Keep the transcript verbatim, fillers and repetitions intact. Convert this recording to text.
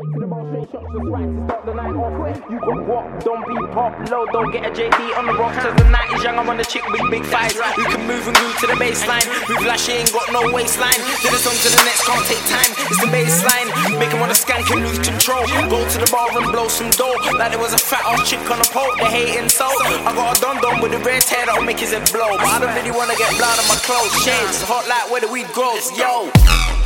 Straight to the ball, straight shots, just right to start the night off. You got what? Don't be pop low, don't get a J D on the rocks. As the night is young, I'm on the chick with big thighs. You can move and groove to the baseline. Move like she ain't got no waistline. Do the song to the next, can't take time. It's the baseline. Make 'em wanna skank and lose control. Go to the bar and blow some dough. Like there was a fat ass chick on the pole. They hating so. I got a dum dum with a red hair that'll make his head blow. But I don't really wanna get blood on my clothes. Shades hot like where the weed grows. Yo.